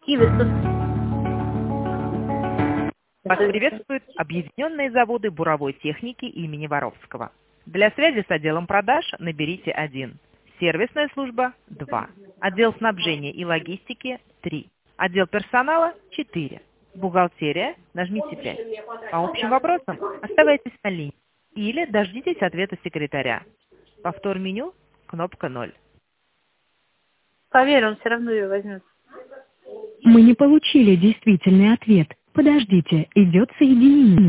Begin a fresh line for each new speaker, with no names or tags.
И высоты.
Вас приветствуют Объединенные заводы буровой техники имени Воровского. Для связи с отделом продаж наберите 1. Сервисная служба 2. Отдел снабжения и логистики 3. Отдел персонала 4. Бухгалтерия нажмите 5. По общим вопросам оставайтесь на линии или дождитесь ответа секретаря. Повтор меню кнопка 0.
Поверь, он все равно ее возьмет.
Мы не получили действительный ответ. Подождите, идет соединение.